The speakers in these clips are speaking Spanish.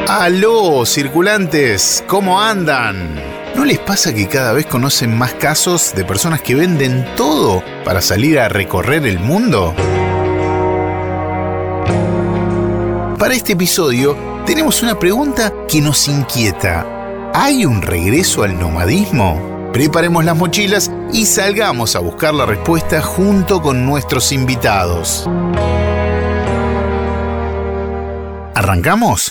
Aló, circulantes, ¿cómo andan? ¿No les pasa que cada vez conocen más casos de personas que venden todo para salir a recorrer el mundo? Para este episodio tenemos una pregunta que nos inquieta. ¿Hay un regreso al nomadismo? Preparemos las mochilas y salgamos a buscar la respuesta junto con nuestros invitados. ¿Arrancamos?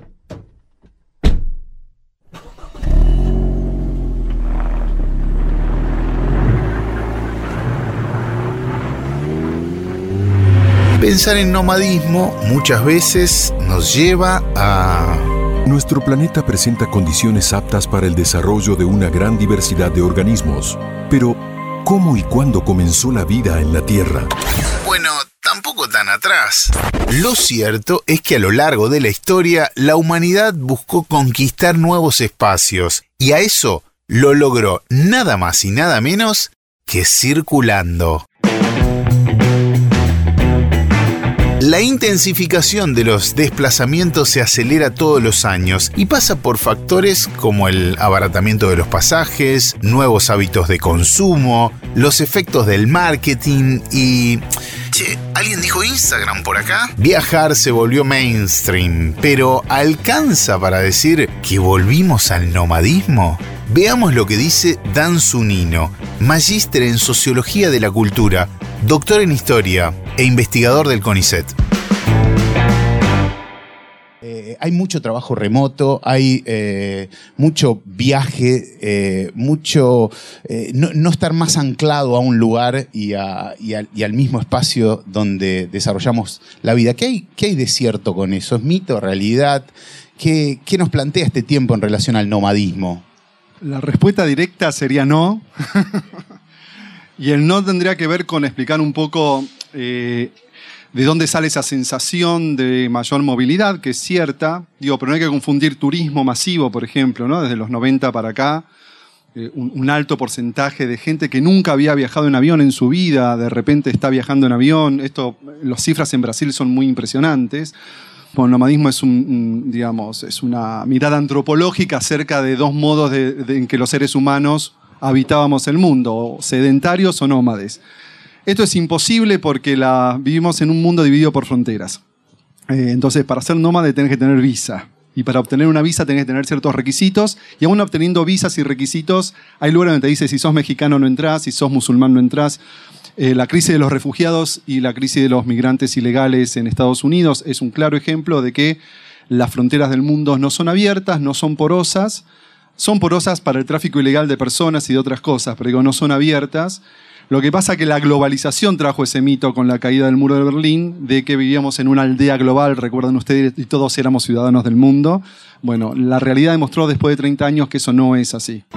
Pensar en nomadismo muchas veces nos lleva a... Nuestro planeta presenta condiciones aptas para el desarrollo de una gran diversidad de organismos. Pero, ¿cómo y cuándo comenzó la vida en la Tierra? Bueno, tampoco tan atrás. Lo cierto es que a lo largo de la historia, la humanidad buscó conquistar nuevos espacios. Y a eso lo logró nada más y nada menos que circulando. La intensificación de los desplazamientos se acelera todos los años y pasa por factores como el abaratamiento de los pasajes, nuevos hábitos de consumo, los efectos del marketing y... Che, ¿alguien dijo Instagram por acá? Viajar se volvió mainstream, pero ¿alcanza para decir que volvimos al nomadismo? Veamos lo que dice Dan Zunino, magíster en Sociología de la Cultura, doctor en Historia e investigador del CONICET. Hay mucho trabajo remoto, hay mucho viaje, no estar más anclado a un lugar y al mismo espacio donde desarrollamos la vida. ¿Qué hay de cierto con eso? ¿Es mito, realidad? ¿Qué nos plantea este tiempo en relación al nomadismo? La respuesta directa sería no. Y el no tendría que ver con explicar un poco de dónde sale esa sensación de mayor movilidad, que es cierta. Pero no hay que confundir turismo masivo, por ejemplo, ¿no? Desde los 90 para acá, un alto porcentaje de gente que nunca había viajado en avión en su vida, de repente está viajando en avión. Las cifras en Brasil son muy impresionantes. El nomadismo es una mirada antropológica acerca de dos modos en que los seres humanos habitábamos el mundo, sedentarios o nómades. Esto es imposible porque vivimos en un mundo dividido por fronteras. Entonces, para ser nómade tenés que tener visa. Y para obtener una visa tenés que tener ciertos requisitos. Y aún obteniendo visas y requisitos, hay lugares donde te dice si sos mexicano no entrás, si sos musulmán no entrás. La crisis de los refugiados y la crisis de los migrantes ilegales en Estados Unidos es un claro ejemplo de que las fronteras del mundo no son abiertas, no son porosas. Son porosas para el tráfico ilegal de personas y de otras cosas, pero no son abiertas. Lo que pasa es que la globalización trajo ese mito con la caída del muro de Berlín, de que vivíamos en una aldea global, recuerdan ustedes, y todos éramos ciudadanos del mundo. Bueno, la realidad demostró después de 30 años que eso no es así.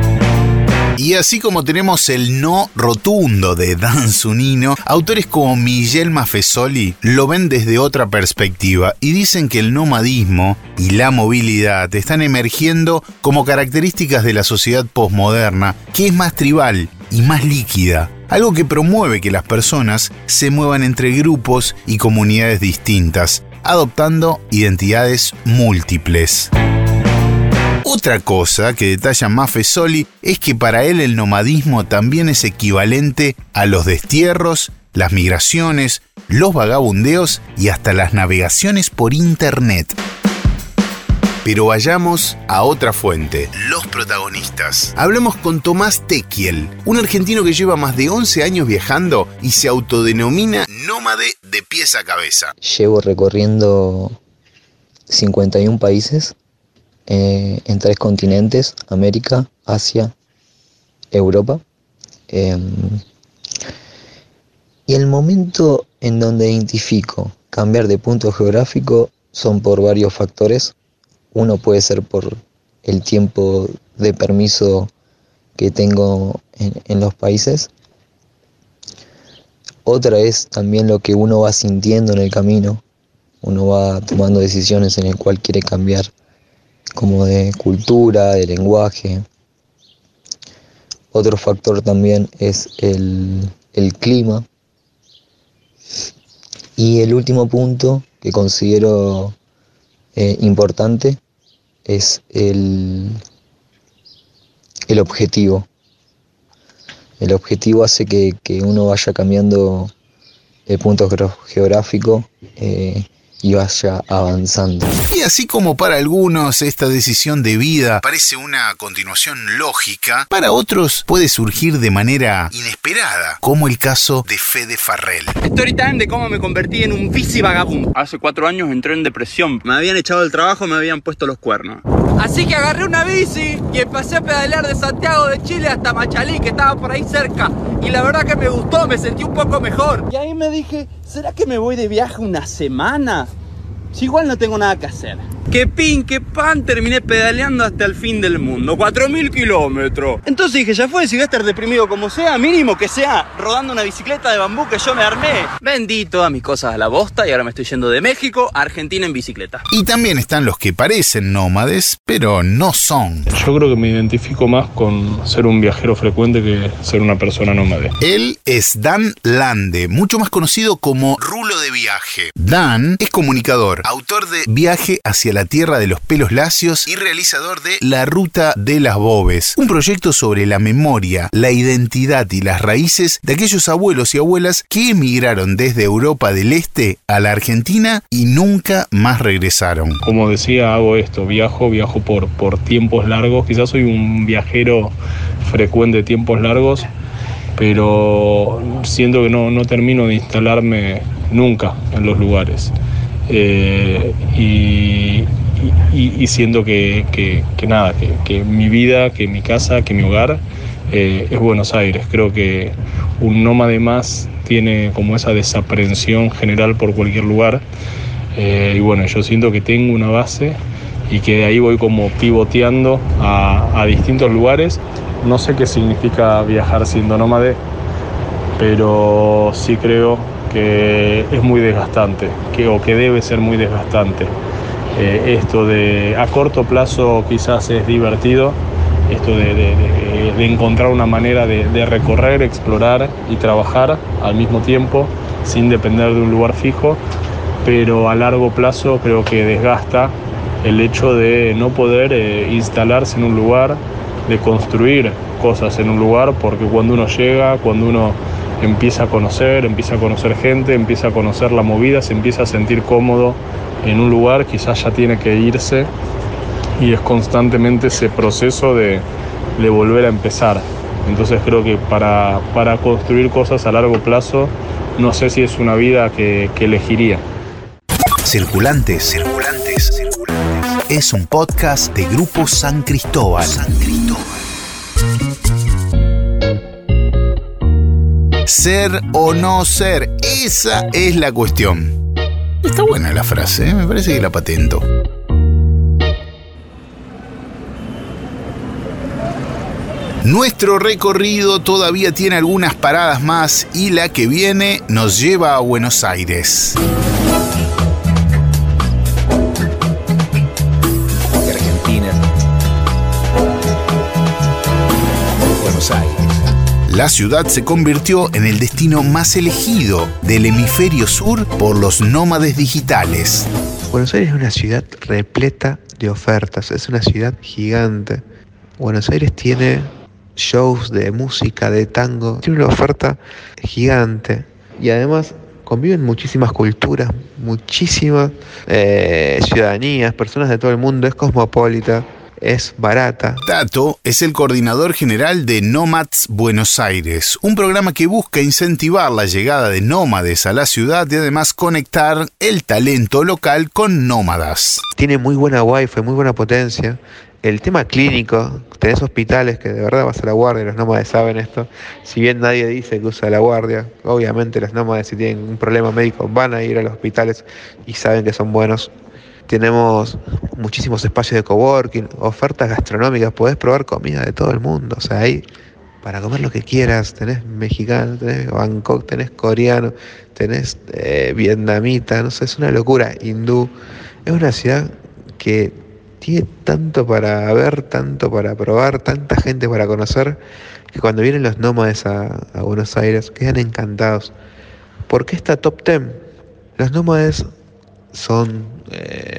Y así como tenemos el no rotundo de Dan Zunino, autores como Miguel Maffesoli lo ven desde otra perspectiva y dicen que el nomadismo y la movilidad están emergiendo como características de la sociedad posmoderna, que es más tribal y más líquida, algo que promueve que las personas se muevan entre grupos y comunidades distintas, adoptando identidades múltiples. Otra cosa que detalla Maffesoli es que para él el nomadismo también es equivalente a los destierros, las migraciones, los vagabundeos y hasta las navegaciones por internet. Pero vayamos a otra fuente, los protagonistas. Hablemos con Tomás Tekiel, un argentino que lleva más de 11 años viajando y se autodenomina nómade de pies a cabeza. Llevo recorriendo 51 países. En 3 continentes, América, Asia, Europa. Y el momento en donde identifico cambiar de punto geográfico son por varios factores. Uno puede ser por el tiempo de permiso que tengo en los países. Otra es también lo que uno va sintiendo en el camino. Uno va tomando decisiones en el cual quiere cambiar, como de cultura, de lenguaje. Otro factor también es el clima. Y el último punto que considero importante es el objetivo. El objetivo hace que uno vaya cambiando el punto geográfico y vaya avanzando. Y así como para algunos esta decisión de vida parece una continuación lógica, para otros puede surgir de manera inesperada, como el caso de Fede Farrell. Story time de cómo me convertí en un bici vagabundo. Hace 4 años entré en depresión. Me habían echado del trabajo, me habían puesto los cuernos. Así que agarré una bici y empecé a pedalear de Santiago de Chile hasta Machalí, que estaba por ahí cerca. Y la verdad que me gustó, me sentí un poco mejor. Y ahí me dije, ¿será que me voy de viaje una semana? Si igual no tengo nada que hacer. Qué pin, qué pan, terminé pedaleando hasta el fin del mundo, 4.000 kilómetros. Entonces dije, ya fue, si voy a estar deprimido como sea, mínimo que sea rodando una bicicleta de bambú que yo me armé. Vendí todas mis cosas a la bosta y ahora me estoy yendo de México a Argentina en bicicleta. Y también están los que parecen nómades, pero no son. Yo creo que me identifico más con ser un viajero frecuente que ser una persona nómade. Él es Dan Lande, mucho más conocido como Rulo de Viaje. Dan es comunicador, autor de Viaje hacia la Tierra de los Pelos Lacios y realizador de La Ruta de las Bobes, un proyecto sobre la memoria, la identidad y las raíces de aquellos abuelos y abuelas que emigraron desde Europa del Este a la Argentina y nunca más regresaron. Como decía, hago esto, viajo por tiempos largos. Quizás soy un viajero frecuente de tiempos largos, pero siento que no termino de instalarme nunca en los lugares. Y siento que mi vida, que mi casa, que mi hogar es Buenos Aires. Creo que un nómade más tiene como esa desaprensión general por cualquier lugar. Y bueno, yo siento que tengo una base y que de ahí voy como pivoteando a distintos lugares. No sé qué significa viajar siendo nómade, pero sí creo que es muy desgastante, o que debe ser muy desgastante. Esto de a corto plazo quizás es divertido, esto de encontrar una manera de recorrer, explorar y trabajar al mismo tiempo sin depender de un lugar fijo, pero a largo plazo creo que desgasta el hecho de no poder instalarse en un lugar, de construir cosas en un lugar, porque cuando uno llega, cuando uno empieza a conocer gente, empieza a conocer la movida, se empieza a sentir cómodo en un lugar, quizás ya tiene que irse y es constantemente ese proceso de volver a empezar. Entonces creo que para construir cosas a largo plazo, no sé si es una vida que elegiría. Circulantes. Es un podcast de Grupo San Cristóbal. Ser o no ser, esa es la cuestión. Está buena la frase, me parece que la patento. Nuestro recorrido todavía tiene algunas paradas más y la que viene nos lleva a Buenos Aires. Argentina. Buenos Aires. La ciudad se convirtió en el destino más elegido del hemisferio sur por los nómades digitales. Buenos Aires es una ciudad repleta de ofertas, es una ciudad gigante. Buenos Aires tiene shows de música, de tango, tiene una oferta gigante y además conviven muchísimas culturas, muchísimas ciudadanías, personas de todo el mundo, es cosmopolita. Es barata. Tato es el coordinador general de Nomads Buenos Aires, un programa que busca incentivar la llegada de nómades a la ciudad y además conectar el talento local con nómadas. Tiene muy buena wifi, muy buena potencia. El tema clínico, tenés hospitales que de verdad vas a la guardia, los nómades saben esto. Si bien nadie dice que usa la guardia, obviamente los nómades si tienen un problema médico van a ir a los hospitales y saben que son buenos. Tenemos muchísimos espacios de coworking, ofertas gastronómicas, podés probar comida de todo el mundo, o sea, hay para comer lo que quieras, tenés mexicano, tenés Bangkok, tenés coreano, tenés vietnamita, no sé, es una locura, hindú. Es una ciudad que tiene tanto para ver, tanto para probar, tanta gente para conocer, que cuando vienen los nómades a Buenos Aires quedan encantados. ¿Por qué está top 10? Los nómades son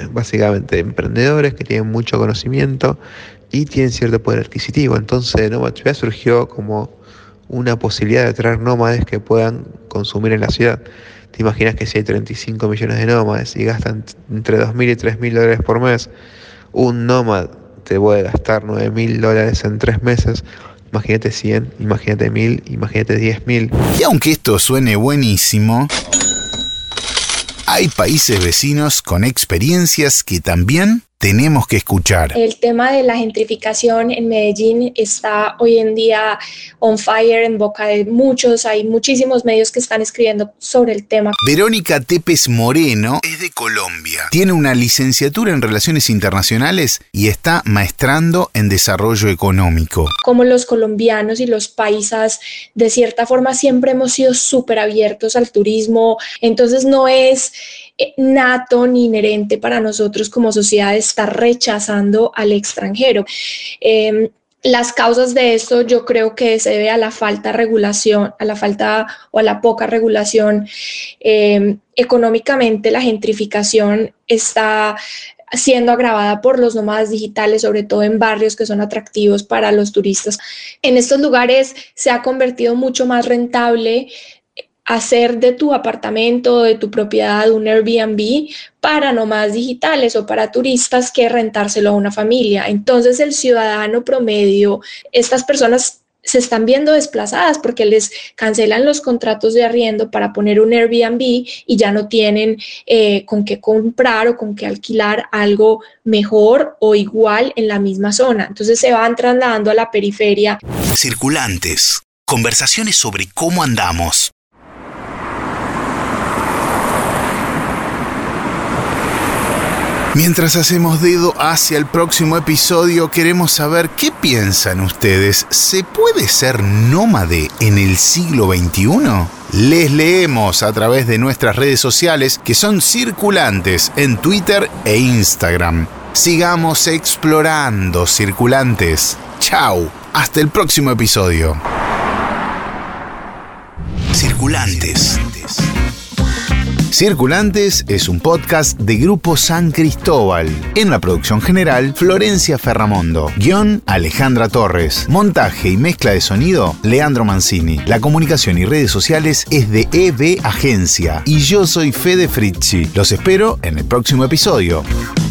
básicamente emprendedores que tienen mucho conocimiento y tienen cierto poder adquisitivo. Entonces Nómada Ciudad surgió como una posibilidad de atraer nómades que puedan consumir en la ciudad. ¿Te imaginas que si hay 35 millones de nómades y gastan entre $2.000 y $3.000 por mes, un nómada te puede gastar $9.000 en 3 meses? Imagínate 100, imagínate 1.000, imagínate 10.000. Y aunque esto suene buenísimo, hay países vecinos con experiencias que también tenemos que escuchar. El tema de la gentrificación en Medellín está hoy en día on fire, en boca de muchos. Hay muchísimos medios que están escribiendo sobre el tema. Verónica Tepes Moreno es de Colombia. Tiene una licenciatura en Relaciones Internacionales y está maestrando en Desarrollo Económico. Como los colombianos y los paisas, de cierta forma, siempre hemos sido súper abiertos al turismo. Entonces no es nato ni inherente para nosotros como sociedad estar rechazando al extranjero. Las causas de esto yo creo que se debe a la falta de regulación, a la falta o a la poca regulación. Económicamente la gentrificación está siendo agravada por los nómadas digitales, sobre todo en barrios que son atractivos para los turistas. En estos lugares se ha convertido mucho más rentable hacer de tu apartamento o de tu propiedad un Airbnb para nómadas digitales o para turistas que rentárselo a una familia. Entonces el ciudadano promedio, estas personas se están viendo desplazadas porque les cancelan los contratos de arriendo para poner un Airbnb y ya no tienen con qué comprar o con qué alquilar algo mejor o igual en la misma zona. Entonces se van trasladando a la periferia. Circulantes. Conversaciones sobre cómo andamos. Mientras hacemos dedo hacia el próximo episodio, queremos saber qué piensan ustedes. ¿Se puede ser nómade en el siglo XXI? Les leemos a través de nuestras redes sociales, que son Circulantes en Twitter e Instagram. Sigamos explorando, circulantes. Chau, hasta el próximo episodio. Circulantes. Circulantes es un podcast de Grupo San Cristóbal. En la producción general, Florencia Ferramondo. Guión, Alejandra Torres. Montaje y mezcla de sonido, Leandro Mancini. La comunicación y redes sociales es de EB Agencia. Y yo soy Fede Fritzi. Los espero en el próximo episodio.